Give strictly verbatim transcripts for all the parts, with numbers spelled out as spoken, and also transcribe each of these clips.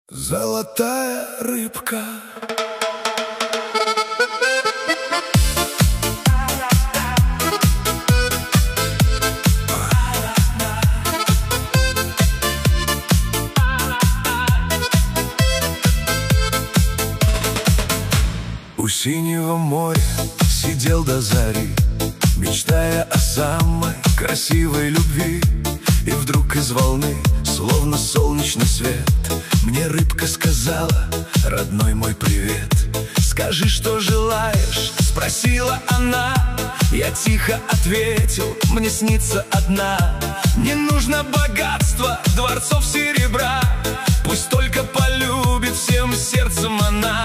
Золотая рыбка. У синего моря сидел до зари, мечтая о самой красивой любви. И вдруг из волны, словно солнечный свет, мне рыбка сказала: родной мой, привет. Скажи, что желаешь, спросила она. Я тихо ответил: мне снится одна. Не нужно богатства, дворцов серебра, пусть только полюбит всем сердцем она.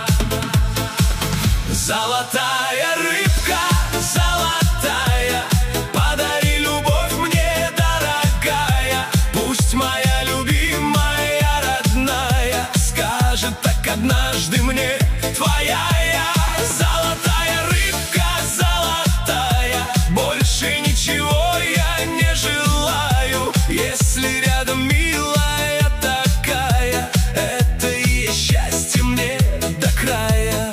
Золотая рыбка, золотая, подари любовь мне, дорогая. Пусть моя любимая, родная, скажет так однажды мне: твоя я. Золотая рыбка, золотая, больше ничего я не желаю. Если рядом милая такая, это и есть счастье мне до края.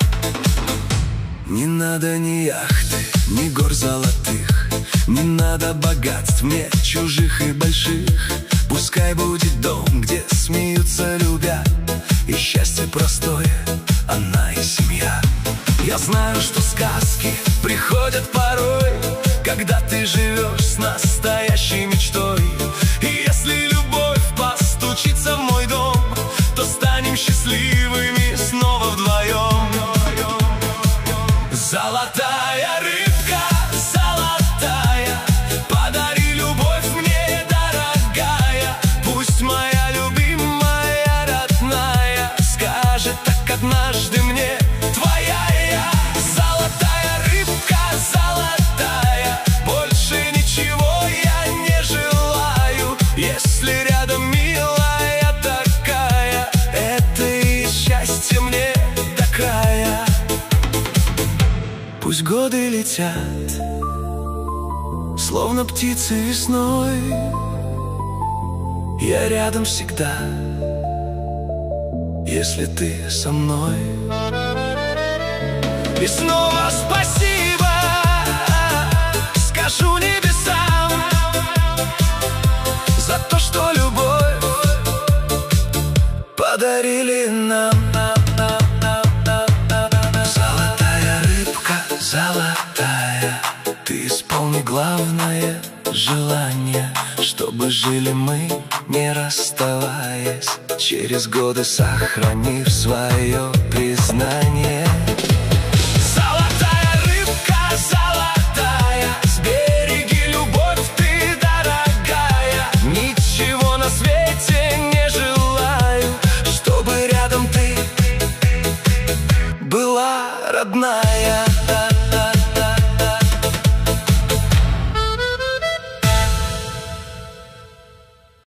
Не надо ни яхты, ни гор золотых, не надо богатств мне чужих и больших. Пускай будет дом, где смеются, любя, и счастье простое, она и семья. Я знаю, что сказки приходят порой, когда ты живешь с настоящей мечтой. И если любовь постучится в мой дом, то станем счастливыми снова вдвоем. Золотая рыбка, золотая, подари любовь мне, дорогая. Пусть моя любимая, родная, скажет так однажды мне: твоя я. Золотая рыбка, золотая, больше ничего я не желаю. Если рядом милая такая, это и есть счастье мне до края. Пусть годы летят, словно птицы весной, я рядом всегда, если ты со мной. И снова спасибо скажу небесам за то, что любовь подарили нам. Золотая, ты исполни главное желание, чтобы жили мы, не расставаясь, через годы сохранив свое признание. Золотая рыбка, золотая, сбереги любовь ты, дорогая. Ничего на свете не желаю, чтобы рядом ты была родная.